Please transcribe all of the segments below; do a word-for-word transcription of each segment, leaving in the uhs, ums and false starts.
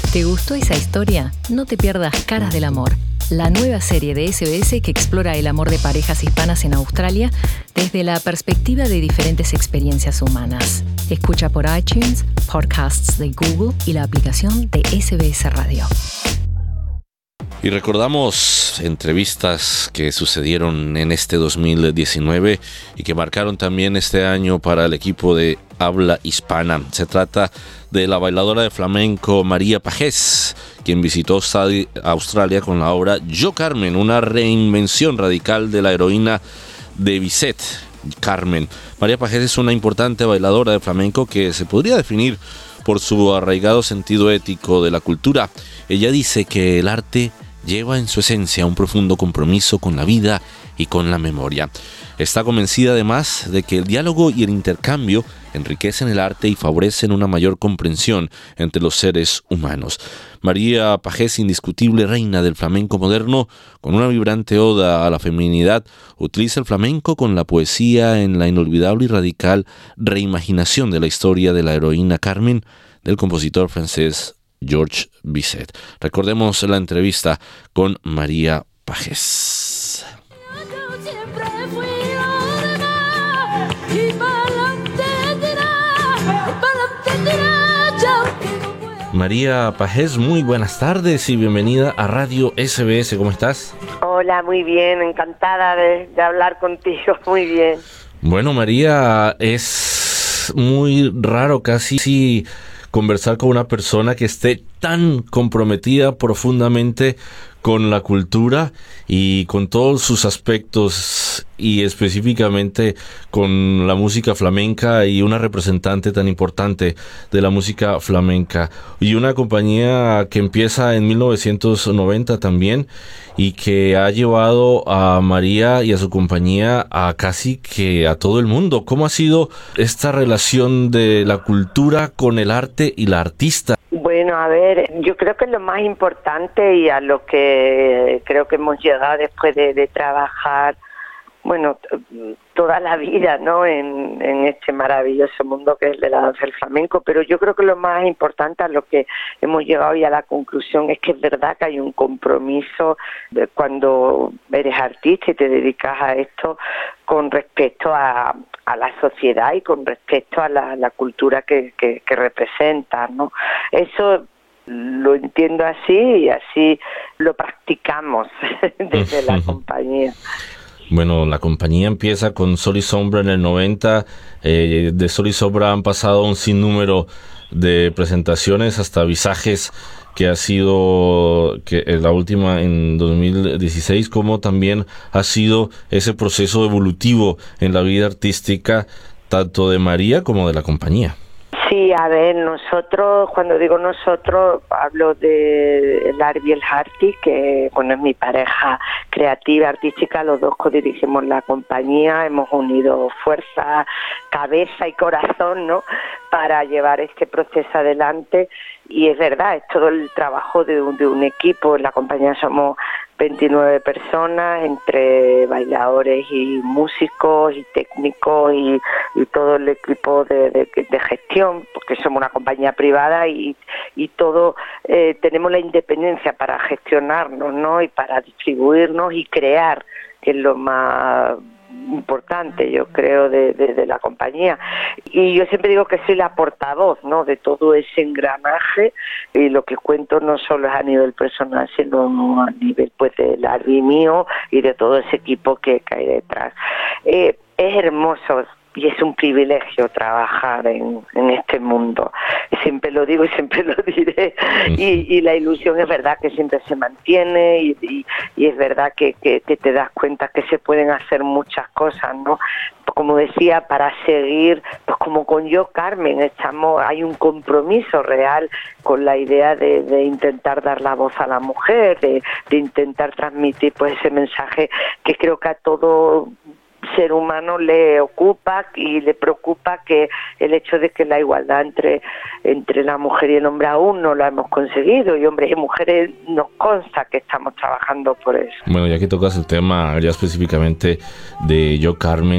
¿Te gustó esa historia? No te pierdas Caras del Amor, la nueva serie de ese be ese que explora el amor de parejas hispanas en Australia desde la perspectiva de diferentes experiencias humanas. Escucha por iTunes, podcasts de Google y la aplicación de ese be ese Radio. Y recordamos entrevistas que sucedieron en este dos mil diecinueve y que marcaron también este año para el equipo de habla hispana. Se trata de la bailadora de flamenco María Pagés, quien visitó Australia con la obra Yo Carmen, una reinvención radical de la heroína de Bizet, Carmen. María Pagés es una importante bailadora de flamenco que se podría definir por su arraigado sentido ético de la cultura. Ella dice que el arte lleva en su esencia un profundo compromiso con la vida y con la memoria. Está convencida además de que el diálogo y el intercambio enriquecen el arte y favorecen una mayor comprensión entre los seres humanos. María Pagés, indiscutible reina del flamenco moderno, con una vibrante oda a la feminidad, utiliza el flamenco con la poesía en la inolvidable y radical reimaginación de la historia de la heroína Carmen del compositor francés Georges Bizet. Recordemos la entrevista con María Pagés. María Pagés, muy buenas tardes y bienvenida a Radio ese be ese. ¿Cómo estás? Hola, muy bien, encantada de, de hablar contigo, muy bien. Bueno, María, es muy raro casi sí, conversar con una persona que esté tan comprometida profundamente con la cultura y con todos sus aspectos y específicamente con la música flamenca y una representante tan importante de la música flamenca y una compañía que empieza en mil novecientos noventa también y que ha llevado a María y a su compañía a casi que a todo el mundo. ¿Cómo ha sido esta relación de la cultura con el arte y la artista? Bueno, a ver, yo creo que lo más importante y a lo que creo que hemos llegado después de, de trabajar, bueno, toda la vida, ¿no?, en, en este maravilloso mundo que es de la danza del flamenco, pero yo creo que lo más importante a lo que hemos llegado y a la conclusión es que es verdad que hay un compromiso de cuando eres artista y te dedicas a esto con respecto a, a la sociedad y con respecto a la, la cultura que, que, que representas, ¿no? Eso lo entiendo así y así lo practicamos desde la compañía. Bueno, la compañía empieza con Sol y Sombra en el noventa. Eh, de Sol y Sombra han pasado un sinnúmero de presentaciones hasta Visajes, que ha sido que la última en dos mil dieciséis, como también ha sido ese proceso evolutivo en la vida artística tanto de María como de la compañía. Sí, a ver, nosotros, cuando digo nosotros, hablo de Larbi El Harti, que bueno, es mi pareja creativa, artística, los dos codirigimos la compañía, hemos unido fuerza, cabeza y corazón, ¿no?, para llevar este proceso adelante. Y es verdad, es todo el trabajo de un, de un equipo. En la compañía somos veintinueve personas, entre bailadores y músicos y técnicos y, y todo el equipo de, de, de gestión, porque somos una compañía privada y, y todo eh, tenemos la independencia para gestionarnos, ¿no?, y para distribuirnos y crear, que es lo más importante, yo creo, de, de, de la compañía. Y yo siempre digo que soy la portavoz, ¿no?, de todo ese engranaje, y lo que cuento no solo es a nivel personal, sino a nivel pues del Larbi mío y de todo ese equipo que, que hay detrás. Eh, es hermoso y es un privilegio trabajar en, en este mundo. Siempre lo digo y siempre lo diré. Y, y la ilusión es verdad que siempre se mantiene y, y, y es verdad que, que, que te das cuenta que se pueden hacer muchas cosas, ¿no? Como decía, para seguir, pues como con Yo Carmen, estamos, hay un compromiso real con la idea de, de intentar dar la voz a la mujer, de, de intentar transmitir pues ese mensaje que creo que a todo ser humano le ocupa y le preocupa, que el hecho de que la igualdad entre entre la mujer y el hombre aún no la hemos conseguido, y hombres y mujeres nos consta que estamos trabajando por eso. Bueno, ya que tocas el tema ya específicamente de Yo Carmen,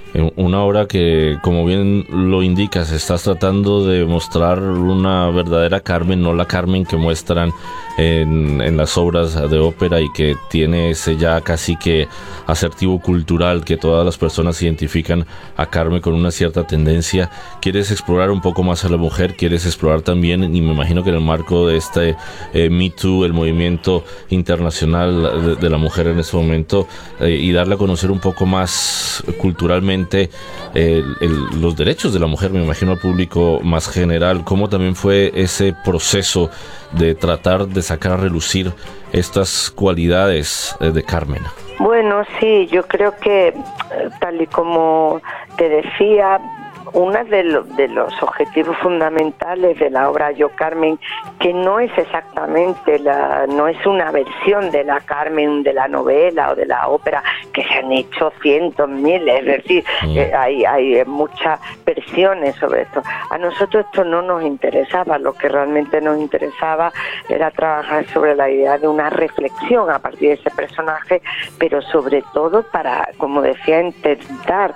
Una obra que, como bien lo indicas, estás tratando de mostrar una verdadera Carmen, no la Carmen que muestran en, en las obras de ópera y que tiene ese ya casi que asertivo cultural que todas las personas identifican a Carmen con una cierta tendencia. Quieres explorar un poco más a la mujer, quieres explorar también, y me imagino que en el marco de este eh, Me Too, el movimiento internacional de, de la mujer en este momento, eh, y darle a conocer un poco más culturalmente El, el, los derechos de la mujer, me imagino, al público más general. ¿Cómo también fue ese proceso de tratar de sacar a relucir estas cualidades de Carmen? Bueno, sí, yo creo que, tal y como te decía, uno de, lo, de los objetivos fundamentales de la obra Yo Carmen, que no es exactamente la, no es una versión de la Carmen de la novela o de la ópera, que se han hecho cientos, miles, es decir, mm. eh, hay, hay muchas versiones sobre esto. A nosotros esto no nos interesaba, lo que realmente nos interesaba era trabajar sobre la idea de una reflexión a partir de ese personaje, pero sobre todo para, como decía, intentar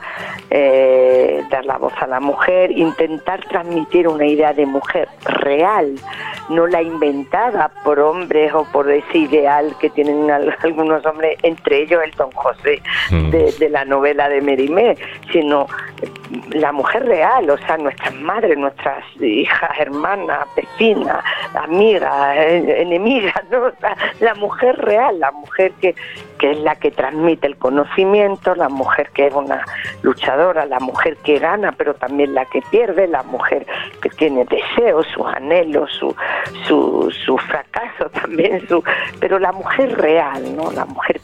eh, dar la voz a la mujer, intentar transmitir una idea de mujer real, no la inventada por hombres o por ese ideal que tienen algunos hombres, entre ellos el Don José mm. de, de la novela de Mérimée, sino la mujer real, o sea, nuestras madres, nuestras hijas, hermanas, vecinas, amigas, enemigas, ¿no? La, la mujer real, la mujer que, que es la que transmite el conocimiento, la mujer que es una luchadora, la mujer que gana, pero también la que pierde, la mujer que tiene deseos, sus anhelos, su, su, su fracaso también, su, pero la mujer real, ¿no? La mujer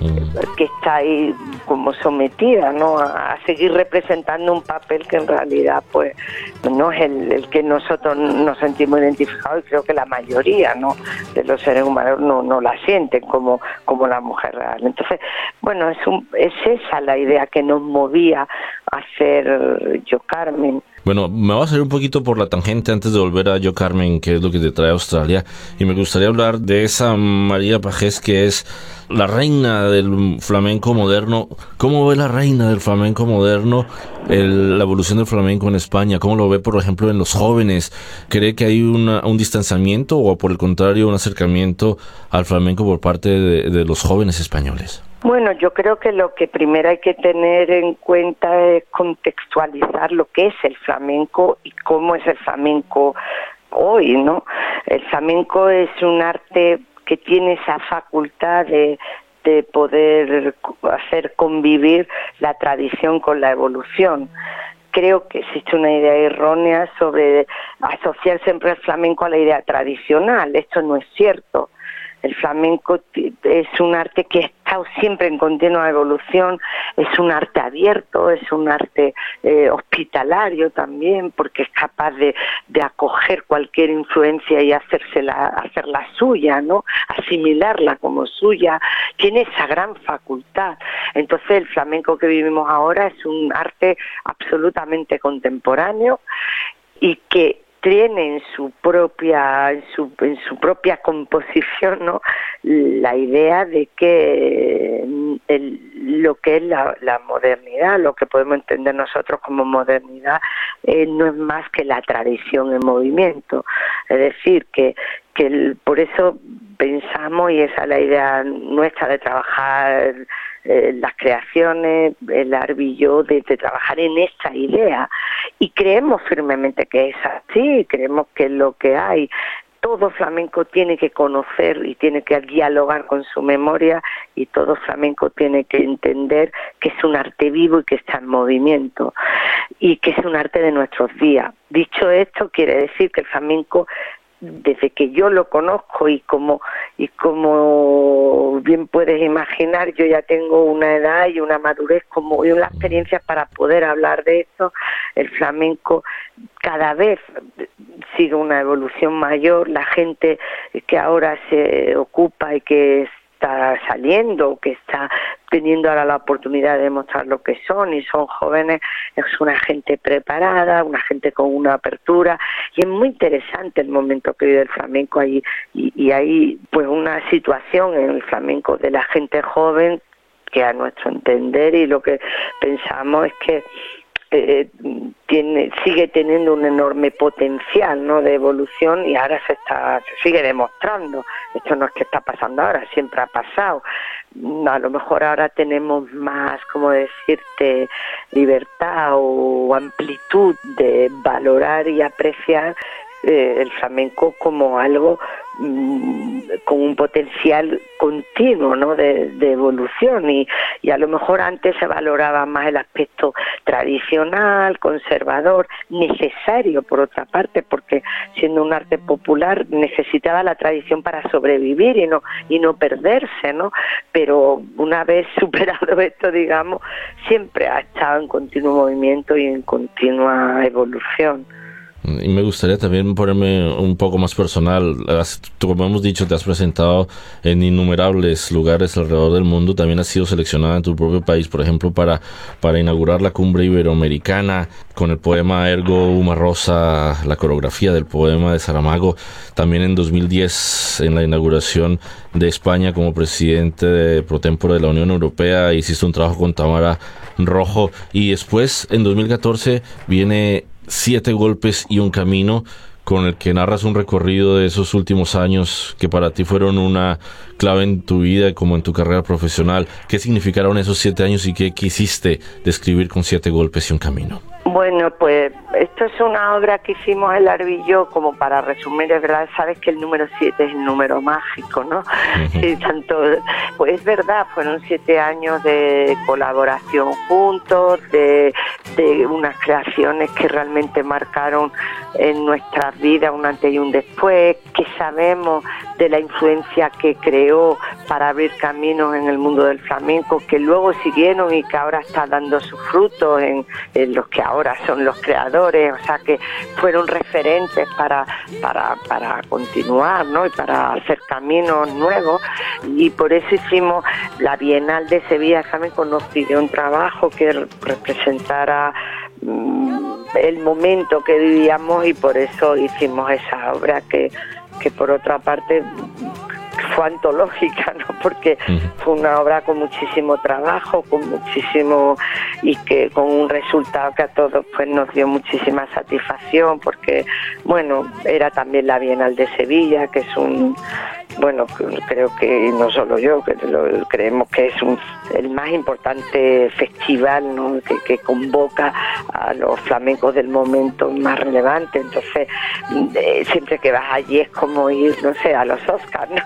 que está ahí como sometida, ¿no? A, a seguir representando un papel que en realidad pues no es el, el que nosotros nos sentimos identificados, y creo que la mayoría, ¿no?, de los seres humanos no, no la sienten como, como la mujer real. Entonces, bueno, es, un, es esa la idea que nos movía a hacer Yo Carmen. Bueno, me voy a salir un poquito por la tangente antes de volver a Yo Carmen, que es lo que te trae a Australia, y me gustaría hablar de esa María Pagés que es la reina del flamenco moderno. ¿Cómo ve la reina del flamenco moderno el, la evolución del flamenco en España? ¿Cómo lo ve, por ejemplo, en los jóvenes? ¿Cree que hay una, un distanciamiento o, por el contrario, un acercamiento al flamenco por parte de, de los jóvenes españoles? Bueno, yo creo que lo que primero hay que tener en cuenta es contextualizar lo que es el flamenco y cómo es el flamenco hoy, ¿no? El flamenco es un arte que tiene esa facultad de, de poder hacer convivir la tradición con la evolución. Creo que existe una idea errónea sobre asociar siempre el flamenco a la idea tradicional. Esto no es cierto. El flamenco es un arte que ha estado siempre en continua evolución, es un arte abierto, es un arte eh, hospitalario también, porque es capaz de, de acoger cualquier influencia y hacérsela, hacerla suya, ¿no? Asimilarla como suya. Tiene esa gran facultad. Entonces el flamenco que vivimos ahora es un arte absolutamente contemporáneo y que tiene en su propia en su, en su propia composición, ¿no?, la idea de que el, lo que es la, la modernidad, lo que podemos entender nosotros como modernidad, eh, no es más que la tradición en movimiento. Es decir, que, que el, por eso pensamos, y esa es la idea nuestra de trabajar eh, las creaciones, el Arbi y yo, de, de trabajar en esta idea, y creemos firmemente que es así, creemos que es lo que hay. Todo flamenco tiene que conocer y tiene que dialogar con su memoria, y todo flamenco tiene que entender que es un arte vivo y que está en movimiento, y que es un arte de nuestros días. Dicho esto, quiere decir que el flamenco, desde que yo lo conozco, y como y como bien puedes imaginar, yo ya tengo una edad y una madurez como y una experiencia para poder hablar de esto, el flamenco cada vez sigue una evolución mayor. La gente que ahora se ocupa y que está saliendo, que está teniendo ahora la oportunidad de demostrar lo que son, y son jóvenes, es una gente preparada, una gente con una apertura, y es muy interesante el momento que vive el flamenco ahí, y, y hay pues una situación en el flamenco de la gente joven que a nuestro entender y lo que pensamos es que Eh, tiene, sigue teniendo un enorme potencial, ¿no?, de evolución, y ahora se está se sigue demostrando. Esto no es que está pasando ahora, siempre ha pasado. A lo mejor ahora tenemos más, como decirte, libertad o amplitud de valorar y apreciar eh, el flamenco como algo mmm, con un potencial continuo, ¿no?, de, de evolución, y, y a lo mejor antes se valoraba más el aspecto tradicional, conservador, necesario por otra parte, porque siendo un arte popular necesitaba la tradición para sobrevivir y no y no perderse, ¿no? Pero una vez superado esto, digamos, siempre ha estado en continuo movimiento y en continua evolución. Y me gustaría también ponerme un poco más personal. Tú, como hemos dicho, te has presentado en innumerables lugares alrededor del mundo. También has sido seleccionada en tu propio país, por ejemplo, para, para inaugurar la Cumbre Iberoamericana con el poema Ergo Uma Rosa, la coreografía del poema de Saramago. También en dos mil diez, en la inauguración de España como presidente de, pro tempore de la Unión Europea, hiciste un trabajo con Tamara Rojo. Y después, en dos mil catorce, viene Siete golpes y un camino, con el que narras un recorrido de esos últimos años que para ti fueron una clave en tu vida como en tu carrera profesional. ¿Qué significaron esos siete años y qué quisiste describir con Siete golpes y un camino? Bueno, pues esto es una obra que hicimos el Arbi y yo, como para resumir, es verdad, sabes que el número siete es el número mágico, ¿no? Uh-huh. Y tanto, pues es verdad, fueron siete años de colaboración juntos, de, de unas creaciones que realmente marcaron en nuestras vidas un antes y un después, que sabemos de la influencia que creó para abrir caminos en el mundo del flamenco, que luego siguieron y que ahora está dando sus frutos en, en los que ahora son los creadores, o sea que fueron referentes para, para, para continuar, ¿no?, y para hacer caminos nuevos, y por eso hicimos la Bienal de Sevilla Flamenco. Nos pidió un trabajo que representara mmm, el momento que vivíamos, y por eso hicimos esa obra que, que por otra parte fue antológica, ¿no?, porque fue una obra con muchísimo trabajo, con muchísimo, y que con un resultado que a todos pues nos dio muchísima satisfacción, porque bueno, era también la Bienal de Sevilla, que es un, bueno, creo que no solo yo, que lo, creemos que es un, el más importante festival, ¿no?, que, que convoca a los flamencos del momento más relevante. Entonces eh, siempre que vas allí es como ir, no sé, a los Oscars, ¿no?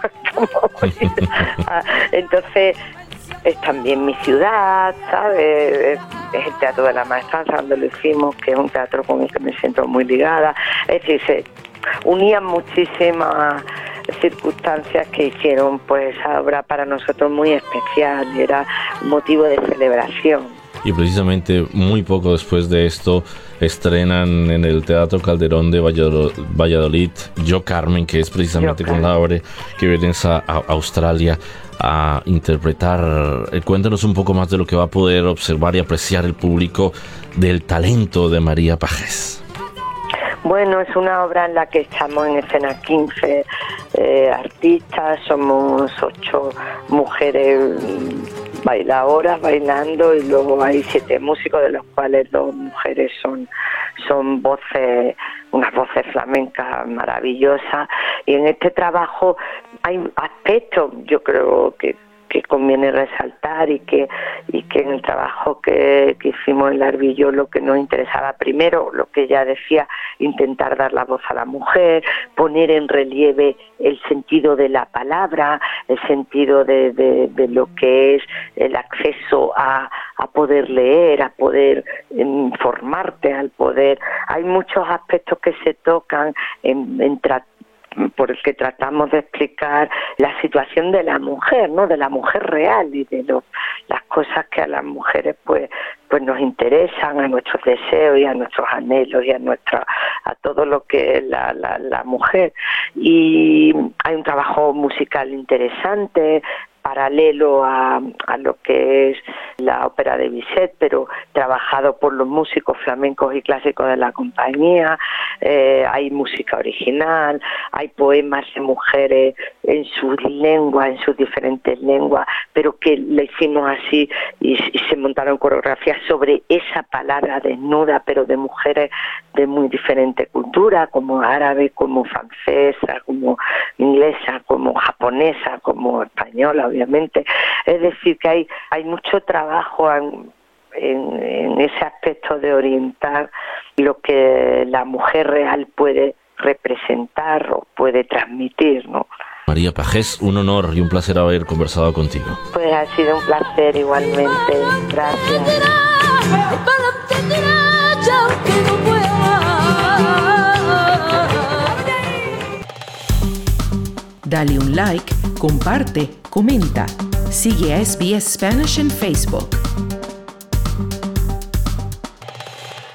Entonces es también mi ciudad, ¿sabes? Es el Teatro de la Maestranza donde lo hicimos, que es un teatro con el que me siento muy ligada. Es decir, se unían muchísimas circunstancias que hicieron pues esa obra para nosotros muy especial, y era un motivo de celebración. Y precisamente muy poco después de esto estrenan en el Teatro Calderón de Valladolid Yo Carmen, que es precisamente Yo, con la obra que vienes a, a Australia a interpretar. Cuéntanos un poco más de lo que va a poder observar y apreciar el público del talento de María Pagés. Bueno, es una obra en la que estamos en escena quince eh, artistas, somos ocho mujeres bailadoras bailando, y luego hay siete músicos, de los cuales dos mujeres son, son voces, unas voces flamencas maravillosas. Y en este trabajo hay aspectos, yo creo que que conviene resaltar, y que y que en el trabajo que, que hicimos en Arbi y yo, lo que nos interesaba primero, lo que ella decía, intentar dar la voz a la mujer, poner en relieve el sentido de la palabra, el sentido de, de, de lo que es el acceso a, a poder leer, a poder informarte, al poder. Hay muchos aspectos que se tocan en, en tratar por el que tratamos de explicar la situación de la mujer, ¿no?, de la mujer real, y de lo, las cosas que a las mujeres pues pues nos interesan, a nuestros deseos y a nuestros anhelos y a nuestra a todo lo que es la, la, la mujer. Y hay un trabajo musical interesante paralelo a, a lo que es la ópera de Bizet, pero trabajado por los músicos flamencos y clásicos de la compañía. Eh, hay música original, hay poemas de mujeres en sus lenguas, en sus diferentes lenguas, pero que le hicimos así y, y se montaron coreografías sobre esa palabra desnuda, pero de mujeres de muy diferente cultura, como árabe, como francesa, como inglesa, como japonesa, como española, obviamente. Es decir, que hay, hay mucho trabajo en, en, en ese aspecto de orientar lo que la mujer real puede representar o puede transmitir, ¿no? María Pagés, un honor y un placer haber conversado contigo. Pues ha sido un placer igualmente. Gracias. Dale un like, comparte, comenta. Sigue a S B S Spanish en Facebook.